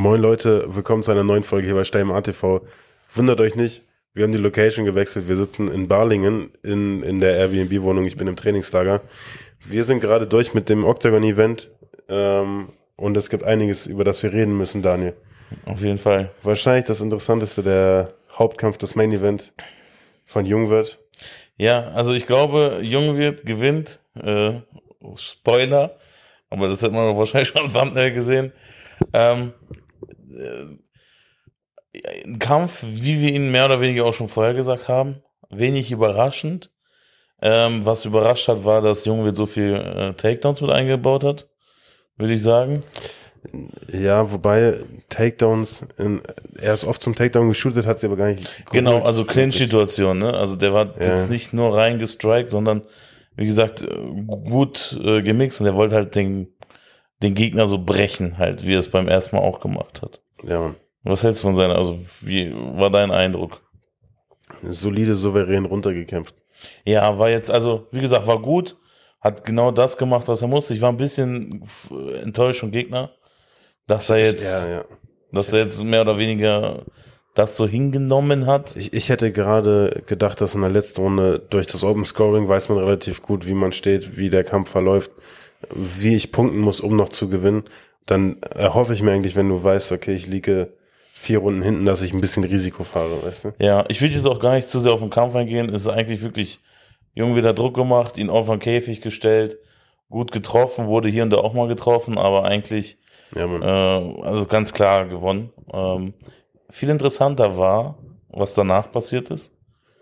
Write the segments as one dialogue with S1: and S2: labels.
S1: Moin Leute, willkommen zu einer neuen Folge hier bei Stein ATV. Wundert euch nicht, wir haben die Location gewechselt. Wir sitzen in Balingen in der Airbnb-Wohnung. Ich bin im Trainingslager. Wir sind gerade durch mit dem Octagon-Event und es gibt einiges, über das wir reden müssen, Daniel.
S2: Auf jeden Fall.
S1: Wahrscheinlich das Interessanteste, der Hauptkampf, das Main-Event von Jungwirth.
S2: Ja, also ich glaube, Jungwirth gewinnt. Spoiler, aber das hat man wahrscheinlich schon am Thumbnail gesehen. Ein Kampf, wie wir ihn mehr oder weniger auch schon vorher gesagt haben, wenig überraschend. Was überrascht hat, war, dass Jungwirth so viel Takedowns mit eingebaut hat, würde ich sagen.
S1: Ja, wobei Takedowns, er ist oft zum Takedown geshootet, hat sie aber gar nicht geholt.
S2: Genau, also Clinch-Situation, ne? Also der war jetzt nicht nur reingestrikt, sondern wie gesagt, gut gemixt und er wollte halt den Gegner so brechen, halt, wie er es beim ersten Mal auch gemacht hat.
S1: Ja, Mann.
S2: Was hältst du von seiner, also wie war dein Eindruck?
S1: Solide, souverän runtergekämpft.
S2: Ja, war jetzt, also wie gesagt, war gut, hat genau das gemacht, was er musste. Ich war ein bisschen enttäuscht vom Gegner, dass er jetzt mehr oder weniger das so hingenommen hat.
S1: Ich hätte gerade gedacht, dass in der letzten Runde durch das Open Scoring weiß man relativ gut, wie man steht, wie der Kampf verläuft, wie ich punkten muss, um noch zu gewinnen. Dann erhoffe ich mir eigentlich, wenn du weißt, okay, ich liege 4 Runden hinten, dass ich ein bisschen Risiko fahre, weißt du?
S2: Ja, ich will jetzt auch gar nicht zu sehr auf den Kampf eingehen. Es ist eigentlich wirklich wieder Druck gemacht, ihn auf den Käfig gestellt, gut getroffen, wurde hier und da auch mal getroffen, aber eigentlich also ganz klar gewonnen. Viel interessanter war, was danach passiert ist.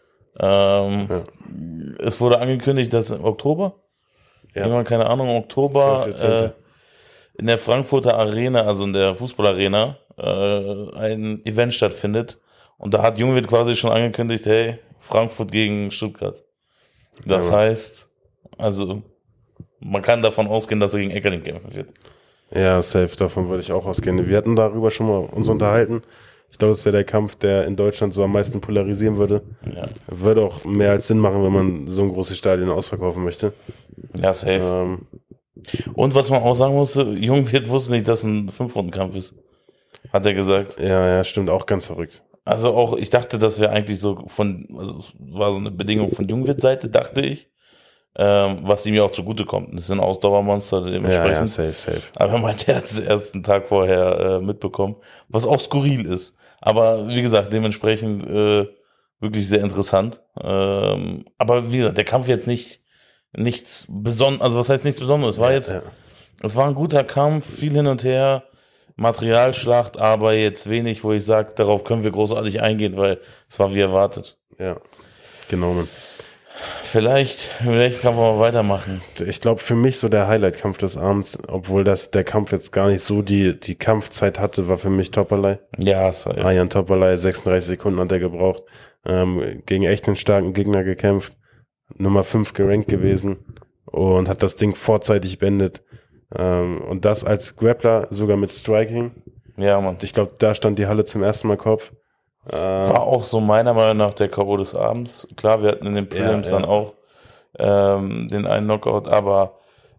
S2: Es wurde angekündigt, dass im Oktober, irgendwann, keine Ahnung, im Oktober in der Frankfurter Arena, also in der Fußballarena, ein Event stattfindet. Und da hat Jungwirth quasi schon angekündigt, hey, Frankfurt gegen Stuttgart. Das heißt, also man kann davon ausgehen, dass er gegen Eckerding kämpfen wird.
S1: Ja, safe, davon würde ich auch ausgehen. Wir hatten darüber schon mal uns unterhalten. Ich glaube, das wäre der Kampf, der in Deutschland so am meisten polarisieren würde. Ja. Würde auch mehr als Sinn machen, wenn man so ein großes Stadion ausverkaufen möchte.
S2: Ja, safe. Und was man auch sagen musste, Jungwirth wusste nicht, dass ein 5-Runden-Kampf ist. Hat er gesagt.
S1: Ja, stimmt, auch ganz verrückt.
S2: Also auch, ich dachte, das wäre eigentlich so also war so eine Bedingung von Jungwirth-Seite, dachte ich. Was ihm ja auch zugutekommt. Das ist ein Ausdauermonster dementsprechend.
S1: Ja, safe.
S2: Aber er meinte, er hat es erst einen Tag vorher mitbekommen, was auch skurril ist. Aber wie gesagt, dementsprechend wirklich sehr interessant. Aber wie gesagt, der Kampf jetzt nichts Besonderes, also was heißt nichts Besonderes? Es war ein guter Kampf, viel hin und her, Materialschlacht, aber jetzt wenig, wo ich sage, darauf können wir großartig eingehen, weil es war wie erwartet.
S1: Ja, genau, Mann.
S2: Vielleicht kann man mal weitermachen.
S1: Ich glaube, für mich so der Highlight-Kampf des Abends, obwohl der Kampf jetzt gar nicht so die Kampfzeit hatte, war für mich Topalay.
S2: Ja, safe.
S1: Arjan Topalay, 36 Sekunden hat er gebraucht. Gegen echt einen starken Gegner gekämpft. Nummer 5 gerankt gewesen und hat das Ding vorzeitig beendet. Und das als Grappler, sogar mit Striking.
S2: Ja, Mann.
S1: Ich glaube, da stand die Halle zum ersten Mal Kopf.
S2: War auch so meiner Meinung nach der K.O. des Abends. Klar, wir hatten in den Prelims dann auch den einen Knockout, aber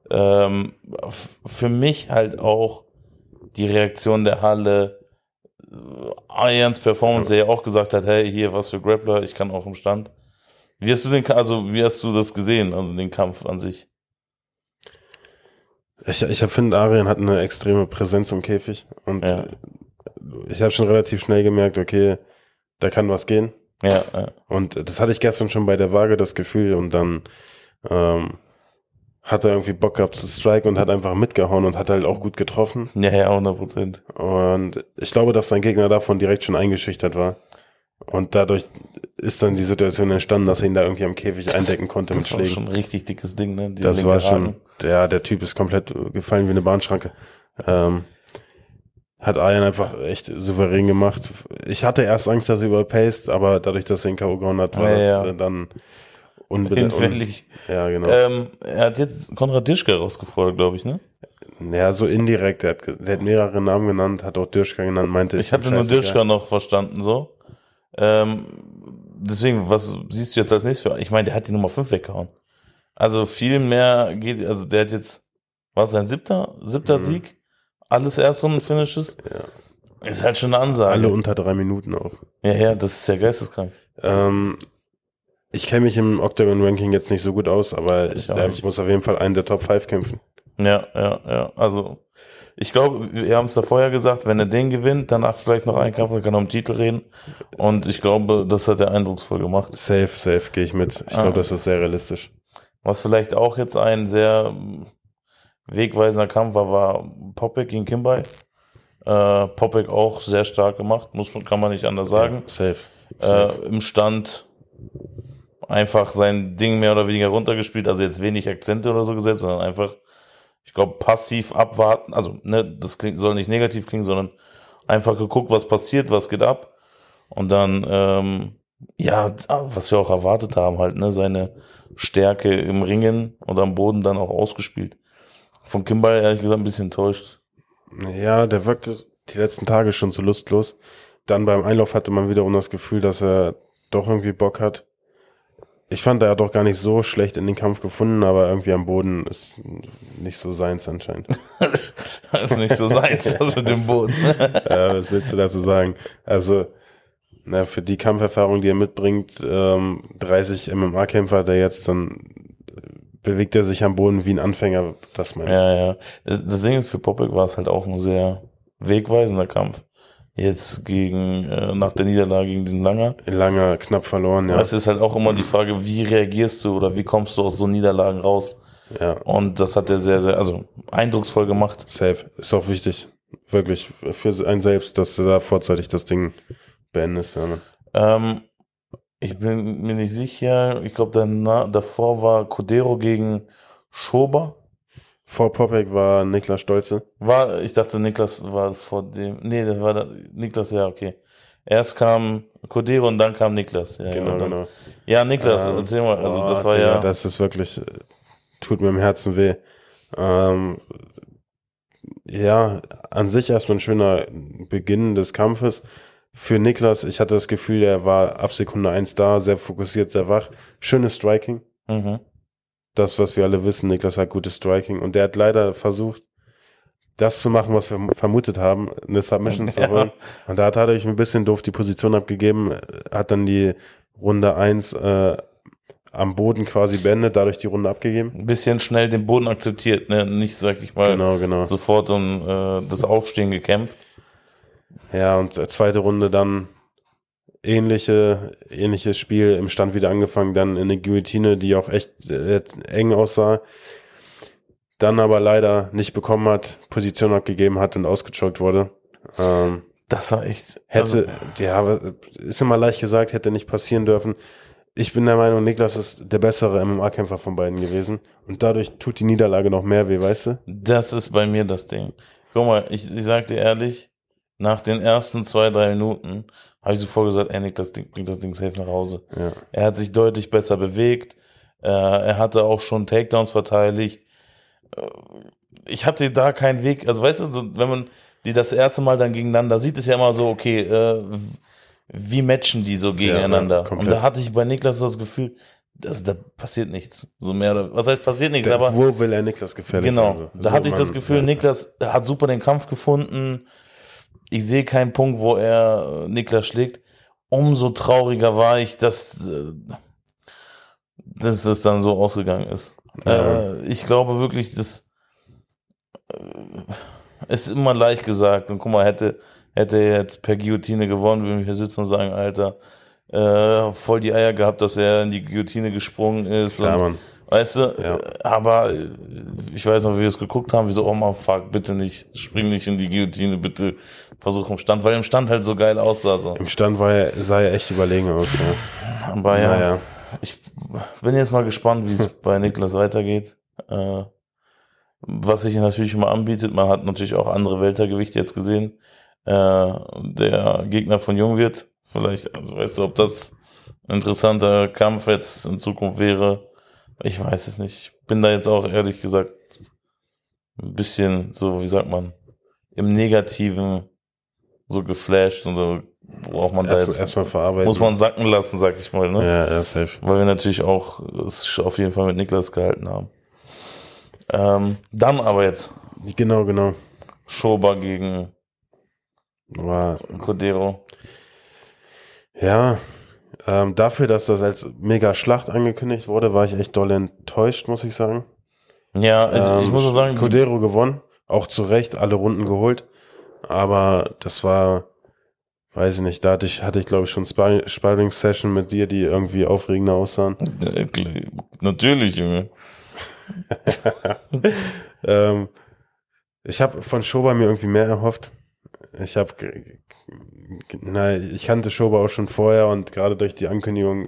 S2: für mich halt auch die Reaktion der Halle, Arjans Performance, der ja auch gesagt hat, hey, hier, was für Grappler, ich kann auch im Stand. Wie hast du das gesehen, also den Kampf an sich?
S1: Ich finde, Arjan hat eine extreme Präsenz im Käfig und ich habe schon relativ schnell gemerkt, okay, da kann was gehen.
S2: Ja.
S1: Und das hatte ich gestern schon bei der Waage, das Gefühl, und dann hat er irgendwie Bock gehabt zu striken und hat einfach mitgehauen und hat halt auch gut getroffen.
S2: Ja, 100%.
S1: Und ich glaube, dass sein Gegner davon direkt schon eingeschüchtert war. Und dadurch ist dann die Situation entstanden, dass er ihn da irgendwie am Käfig eindecken konnte mit Schlägen.
S2: Das war schon ein richtig dickes Ding, ne?
S1: Das war schon, der Typ ist komplett gefallen wie eine Bahnschranke. Hat Arjan einfach echt souverän gemacht. Ich hatte erst Angst, dass er überpaced, aber dadurch, dass er ihn K.O. gehauen hat, war das dann
S2: unbedingt.
S1: Ja, genau.
S2: Er hat jetzt Konrad Dirschka rausgefordert, glaube ich, ne?
S1: Ja, so indirekt. Der hat mehrere Namen genannt, hat auch Dirschka genannt, meinte
S2: ich hatte nur Dirschka noch verstanden, so. Deswegen, was siehst du jetzt als nächstes für? Ich meine, der hat die Nummer 5 weggehauen. Also viel mehr geht, also der hat jetzt, war es sein siebter Sieg? Alles Erstrunden-Finishes?
S1: Ja.
S2: Ist halt schon eine Ansage.
S1: Alle unter 3 Minuten auch.
S2: Ja, das ist ja geisteskrank.
S1: Ich kenne mich im Octagon-Ranking jetzt nicht so gut aus, aber
S2: Ich
S1: ich muss auf jeden Fall einen der Top 5 kämpfen.
S2: Ja. Also, ich glaube, wir haben es da vorher gesagt, wenn er den gewinnt, danach vielleicht noch einen Kampf, dann kann er um den Titel reden. Und ich glaube, das hat er eindrucksvoll gemacht.
S1: Safe, gehe ich mit. Ich glaube, das ist sehr realistisch.
S2: Was vielleicht auch jetzt ein sehr wegweisender Kampf war Popek gegen Kimball. Popek auch sehr stark gemacht, kann man nicht anders sagen.
S1: Ja, safe.
S2: Im Stand einfach sein Ding mehr oder weniger runtergespielt, also jetzt wenig Akzente oder so gesetzt, sondern einfach, ich glaube, passiv abwarten, also das soll nicht negativ klingen, sondern einfach geguckt, was passiert, was geht ab und dann, was wir auch erwartet haben halt, seine Stärke im Ringen und am Boden dann auch ausgespielt. Von Kimball ehrlich gesagt ein bisschen enttäuscht.
S1: Ja, der wirkte die letzten Tage schon so lustlos. Dann beim Einlauf hatte man wiederum das Gefühl, dass er doch irgendwie Bock hat. Ich fand, er hat doch gar nicht so schlecht in den Kampf gefunden, aber irgendwie am Boden ist nicht so seins anscheinend.
S2: Das ist nicht so seins, das mit dem Boden.
S1: Ja, was willst du dazu sagen? Also, für die Kampferfahrung, die er mitbringt, 30 MMA-Kämpfer, der jetzt dann bewegt er sich am Boden wie ein Anfänger, das meine ich.
S2: Ja. Das Ding ist, für Popek war es halt auch ein sehr wegweisender Kampf. Jetzt nach der Niederlage gegen diesen
S1: Langer, knapp verloren, ja.
S2: Es ist halt auch immer die Frage, wie reagierst du oder wie kommst du aus so Niederlagen raus?
S1: Ja.
S2: Und das hat er sehr, sehr, eindrucksvoll gemacht.
S1: Safe. Ist auch wichtig. Wirklich. Für einen selbst, dass du da vorzeitig das Ding beendest, ja.
S2: Ich bin mir nicht sicher. Ich glaube, davor war Cordero gegen Schober.
S1: Vor Popek war Niklas Stolze.
S2: Ich dachte, Niklas war vor dem. Nee, das war Niklas, ja, okay. Erst kam Cordero und dann kam Niklas. Ja,
S1: genau.
S2: Ja, Niklas, erzähl mal. Also, das war
S1: ja. Das ist wirklich, tut mir im Herzen weh. Ja, an sich erstmal ein schöner Beginn des Kampfes. Für Niklas, ich hatte das Gefühl, er war ab Sekunde 1 da, sehr fokussiert, sehr wach. Schönes Striking.
S2: Mhm.
S1: Das, was wir alle wissen, Niklas hat gutes Striking. Und der hat leider versucht, das zu machen, was wir vermutet haben, eine Submission zu holen. Und da hat er ein bisschen doof die Position abgegeben, hat dann die Runde 1 am Boden quasi beendet, dadurch die Runde abgegeben.
S2: Ein bisschen schnell den Boden akzeptiert, ne? Nicht, sag ich mal,
S1: genau.
S2: sofort um das Aufstehen gekämpft.
S1: Ja, und zweite Runde dann ähnliches Spiel im Stand wieder angefangen, dann in eine Guillotine, die auch echt eng aussah, dann aber leider nicht bekommen hat, Position abgegeben hat und ausgechoked wurde.
S2: Das war echt...
S1: ist immer leicht gesagt, hätte nicht passieren dürfen. Ich bin der Meinung, Niklas ist der bessere MMA-Kämpfer von beiden gewesen und dadurch tut die Niederlage noch mehr weh, weißt du?
S2: Das ist bei mir das Ding. Guck mal, ich sag dir ehrlich, nach den ersten 2-3 Minuten habe ich sofort gesagt, Niklas bringt das Ding safe nach Hause.
S1: Ja.
S2: Er hat sich deutlich besser bewegt. Er hatte auch schon Takedowns verteidigt. Ich hatte da keinen Weg. Also weißt du, wenn man die das erste Mal dann gegeneinander sieht, ist ja immer so, okay, wie matchen die so gegeneinander?
S1: Ja,
S2: und da hatte ich bei Niklas das Gefühl, da passiert nichts. So mehr, was heißt passiert nichts? Aber
S1: wo will er Niklas gefährlich?
S2: Genau,
S1: also.
S2: da hatte ich das Gefühl, Niklas hat super den Kampf gefunden. Ich sehe keinen Punkt, wo er Niklas schlägt. Umso trauriger war ich, dass es dann so ausgegangen ist.
S1: Ja.
S2: Ich glaube wirklich, das ist immer leicht gesagt. Und guck mal, hätte er jetzt per Guillotine gewonnen, würden wir hier sitzen und sagen, Alter, voll die Eier gehabt, dass er in die Guillotine gesprungen ist.
S1: Klar,
S2: und
S1: Mann.
S2: weißt du,
S1: Ja.
S2: aber ich weiß noch, wie wir es geguckt haben, wie so, oh man, fuck, bitte nicht, spring nicht in die Guillotine, bitte versuch im Stand, weil im Stand halt so geil aussah. So.
S1: Im Stand sah er echt überlegen aus. Ja.
S2: Aber ja, ich bin jetzt mal gespannt, wie es bei Niklas weitergeht. Was sich natürlich immer anbietet, man hat natürlich auch andere Weltergewichte jetzt gesehen. Der Gegner von Jungwirth, vielleicht, also weißt du, ob das ein interessanter Kampf jetzt in Zukunft wäre, ich weiß es nicht. Ich bin da jetzt auch ehrlich gesagt ein bisschen so, wie sagt man, im Negativen so geflasht und so braucht man da jetzt
S1: erstmal verarbeiten.
S2: muss man sacken lassen, sag ich mal, ne?
S1: Ja, safe.
S2: Weil wir natürlich auch es auf jeden Fall mit Niklas gehalten haben. Dann aber jetzt
S1: Genau.
S2: Schober gegen
S1: War,
S2: Cordero.
S1: ja, dafür, dass das als mega Schlacht angekündigt wurde, war ich echt doll enttäuscht, muss ich sagen.
S2: Ja, also ich muss auch sagen,
S1: Cordero gewonnen, auch zu Recht, alle Runden geholt. Aber das war, weiß ich nicht, hatte ich glaube ich schon Sparring-Session mit dir, die irgendwie aufregender aussahen.
S2: natürlich, Junge.
S1: Ich habe von Schober mir irgendwie mehr erhofft. Ich kannte Schober auch schon vorher und gerade durch die Ankündigung,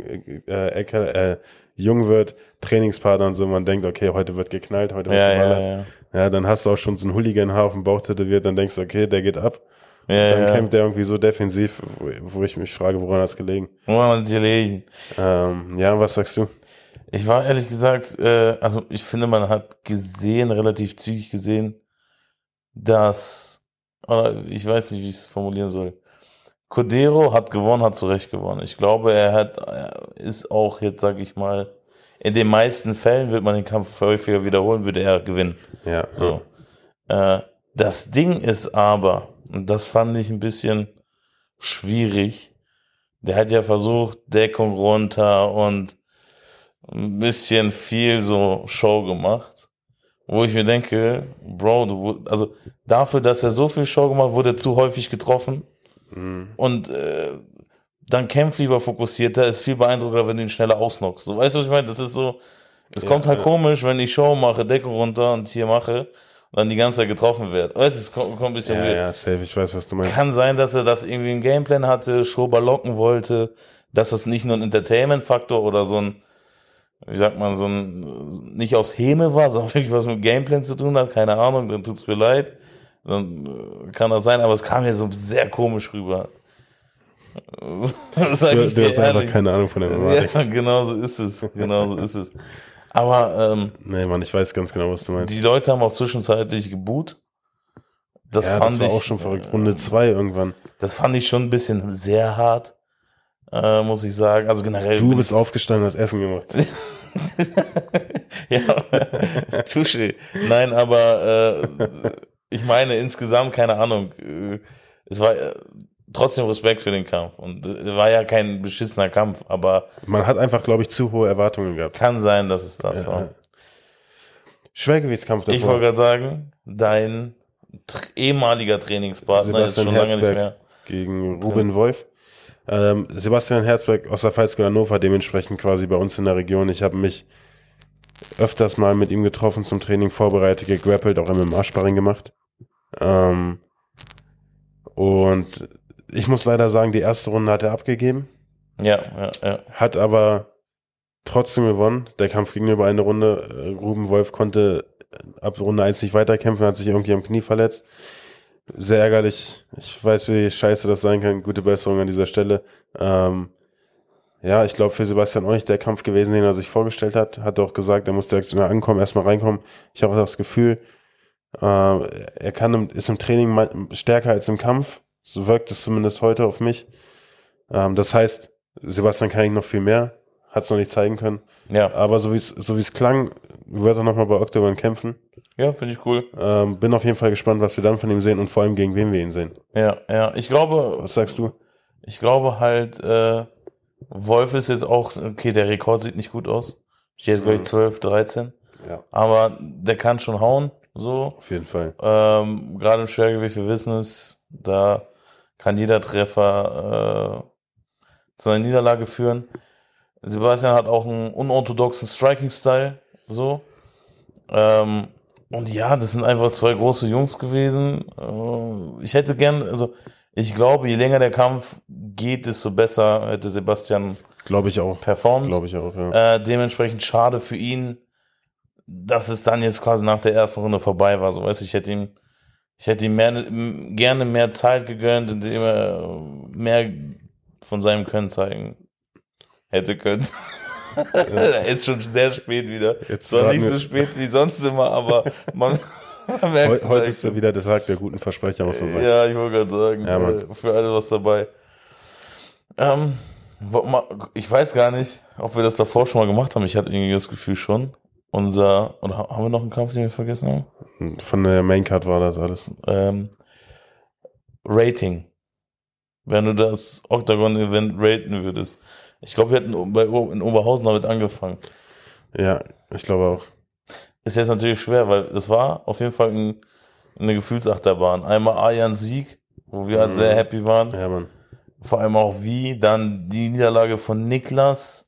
S1: Jung wird, Trainingspartner und so, man denkt, okay, heute wird geknallt, heute wird geballert. Ja, dann hast du auch schon so einen Hooligan-Haar auf dem Bauch tätowiert, dann denkst du, okay, der geht ab. Dann kämpft der irgendwie so defensiv, wo ich mich frage, woran hat es gelegen?
S2: Woran hat es gelegen?
S1: Ja, was sagst du?
S2: Ich war ehrlich gesagt, also ich finde, man hat relativ zügig gesehen, dass, oder ich weiß nicht, wie ich es formulieren soll. Cordero hat gewonnen, hat zu Recht gewonnen. Ich glaube, er ist auch jetzt, sag ich mal, in den meisten Fällen wird man den Kampf häufiger wiederholen, würde er gewinnen.
S1: Ja.
S2: So. Das Ding ist aber, und das fand ich ein bisschen schwierig, der hat ja versucht, Deckung runter und ein bisschen viel so Show gemacht, wo ich mir denke, Bro, also dafür, dass er so viel Show gemacht, wurde er zu häufig getroffen und dann kämpf lieber fokussierter, ist viel beeindruckender, wenn du ihn schneller ausnockst. So, weißt du, was ich meine? Das ist so, es kommt halt komisch, wenn ich Show mache, Deckung runter und hier mache und dann die ganze Zeit getroffen wird. Weißt du, es kommt ein bisschen weird.
S1: Ja, safe, ich weiß, was du meinst.
S2: Kann sein, dass er das irgendwie einen Gameplan hatte, Schober locken wollte, dass das nicht nur ein Entertainment-Faktor oder so ein, wie sagt man, so ein, nicht aus Häme war, sondern wirklich was mit Gameplan zu tun hat, keine Ahnung, dann tut's mir leid. Dann kann das sein, aber es kam mir so sehr komisch rüber. Sag ich dir
S1: du hast einfach keine Ahnung von der Thematik.
S2: Ja, genau so ist es. Aber
S1: nee, Mann, ich weiß ganz genau, was du meinst.
S2: die Leute haben auch zwischenzeitlich geboot. Das fand
S1: war
S2: ich
S1: auch schon verrückt. Runde 2 irgendwann.
S2: Das fand ich schon ein bisschen sehr hart, muss ich sagen. Also generell.
S1: Du bist aufgestanden, hast Essen gemacht.
S2: Ja, Touché. Nein, aber ich meine insgesamt, keine Ahnung, es war trotzdem Respekt für den Kampf und war ja kein beschissener Kampf, aber
S1: man hat einfach, glaube ich, zu hohe Erwartungen gehabt.
S2: Kann sein, dass es das war.
S1: Schwergewichtskampf davor.
S2: Ich wollte gerade sagen, dein ehemaliger Trainingspartner
S1: Sebastian
S2: ist schon
S1: Herzberg
S2: lange nicht mehr
S1: gegen Ruben Wolf. Sebastian Herzberg aus der Pfalzkirchen Hannover, dementsprechend quasi bei uns in der Region. Ich habe mich öfters mal mit ihm getroffen, zum Training vorbereitet, gegrappelt, auch MMA-Sparring gemacht. Und ich muss leider sagen, die erste Runde hat er abgegeben.
S2: Ja.
S1: Hat aber trotzdem gewonnen. Der Kampf ging über eine Runde. Ruben Wolf konnte ab Runde 1 nicht weiterkämpfen, hat sich irgendwie am Knie verletzt. Sehr ärgerlich. Ich weiß, wie scheiße das sein kann. Gute Besserung an dieser Stelle. Ja, ich glaube für Sebastian auch nicht der Kampf gewesen, den er sich vorgestellt hat. Hat auch gesagt, er muss direkt ankommen, erstmal reinkommen. Ich habe auch das Gefühl, er ist im Training stärker als im Kampf. So wirkt es zumindest heute auf mich. Das heißt, Sebastian kann ich noch viel mehr. Hat es noch nicht zeigen können.
S2: Ja.
S1: Aber so wie es klang, wird er nochmal bei Octagon kämpfen.
S2: Ja, finde ich cool.
S1: Bin auf jeden Fall gespannt, was wir dann von ihm sehen und vor allem gegen wen wir ihn sehen.
S2: Ja. Ich glaube.
S1: Was sagst du?
S2: Ich glaube halt, Wolf ist jetzt auch, okay, der Rekord sieht nicht gut aus. Steht jetzt, glaube ich, 12, 13.
S1: Ja.
S2: Aber der kann schon hauen, so.
S1: Auf jeden Fall.
S2: Gerade im Schwergewicht, wir wissen es, da kann jeder Treffer zu einer Niederlage führen. Sebastian hat auch einen unorthodoxen Striking-Style, so. Und ja, das sind einfach zwei große Jungs gewesen. Ich hätte gern, also ich glaube, je länger der Kampf geht, desto besser hätte Sebastian
S1: Glaube ich auch.
S2: performt.
S1: Glaube ich auch, ja.
S2: Dementsprechend schade für ihn, dass es dann jetzt quasi nach der ersten Runde vorbei war. So, weißt du, ich hätte ihm gerne mehr Zeit gegönnt, indem er mehr von seinem Können zeigen hätte können. Ist schon sehr spät wieder.
S1: Jetzt
S2: zwar nicht so spät wie sonst immer, aber man merkt es.
S1: Heute ist ja wieder der Tag der guten Versprecher, muss man sagen.
S2: Ja, ich wollte gerade sagen,
S1: Ja,
S2: für alle was dabei. Ich weiß gar nicht, ob wir das davor schon mal gemacht haben. Ich hatte irgendwie das Gefühl schon. Oder haben wir noch einen Kampf, den wir vergessen haben?
S1: Von der Maincard war das alles.
S2: Rating. wenn du das Octagon-Event raten würdest. Ich glaube, wir hätten in Oberhausen damit angefangen.
S1: Ja, ich glaube auch.
S2: Ist jetzt natürlich schwer, weil es war auf jeden Fall eine Gefühlsachterbahn. Einmal Arjans Sieg, wo wir halt sehr happy waren.
S1: Ja, Mann.
S2: Vor allem auch dann die Niederlage von Niklas.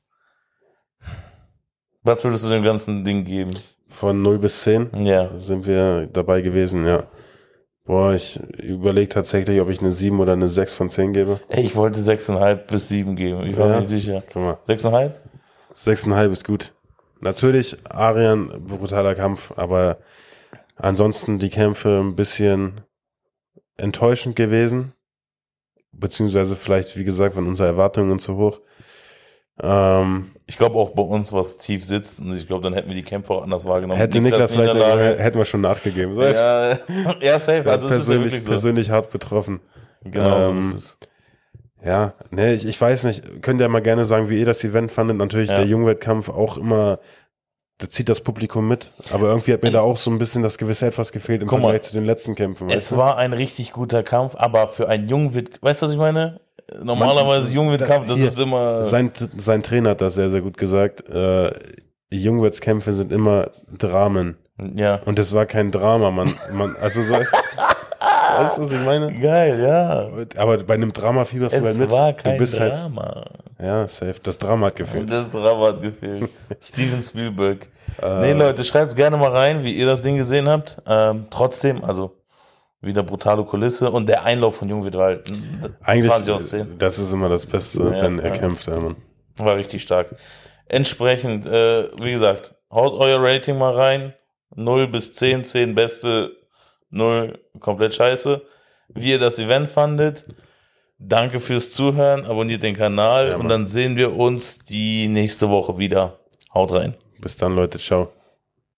S2: Was würdest du dem ganzen Ding geben?
S1: Von 0 bis 10 sind wir dabei gewesen, ja. Boah, ich überlege tatsächlich, ob ich eine 7 oder eine 6 von 10 gebe.
S2: Ey, ich wollte 6,5 bis 7 geben. Ich war nicht sicher.
S1: Guck mal.
S2: 6,5?
S1: 6,5 ist gut. Natürlich, Arjan, brutaler Kampf, aber ansonsten die Kämpfe ein bisschen enttäuschend gewesen. Beziehungsweise vielleicht, wie gesagt, waren unsere Erwartungen zu hoch.
S2: Ich glaube auch bei uns, was tief sitzt, und ich glaube, dann hätten wir die Kämpfe auch anders wahrgenommen.
S1: Hätte Niklas vielleicht, hätten wir schon nachgegeben. So,
S2: ja, safe. Also es ist ja wirklich so.
S1: Persönlich hart betroffen.
S2: Genau, so ist es.
S1: Ja, ne, ich weiß nicht, könnt ihr mal gerne sagen, wie ihr das Event fandet. Natürlich der Jungwettkampf auch immer, da zieht das Publikum mit. Aber irgendwie hat mir da auch so ein bisschen das gewisse Etwas gefehlt im Vergleich zu den letzten Kämpfen.
S2: Es war ein richtig guter Kampf, aber für einen Jungwett, weißt du, was ich meine? Normalerweise Jungwettkampf, das ist immer...
S1: Sein Trainer hat das sehr, sehr gut gesagt. Jungwettskämpfe sind immer Dramen.
S2: Ja.
S1: Und das war kein Drama, also so... Weißt du, was ich meine?
S2: Geil, ja.
S1: Aber bei einem Drama fieberst du halt mit.
S2: Es war kein
S1: Drama. Ja, safe. Das Drama hat gefehlt.
S2: Steven Spielberg. Nee, Leute, schreibt gerne mal rein, wie ihr das Ding gesehen habt. Trotzdem, also wieder brutale Kulisse und der Einlauf von Jungwirth war halt 20 aus 10.
S1: Das ist immer das Beste, wenn er kämpft, Mann.
S2: War richtig stark. Entsprechend, wie gesagt, haut euer Rating mal rein. 0 bis 10, 10 beste, 0 komplett scheiße. Wie ihr das Event fandet. Danke fürs Zuhören. Abonniert den Kanal und dann sehen wir uns die nächste Woche wieder. Haut rein.
S1: Bis dann, Leute. Ciao.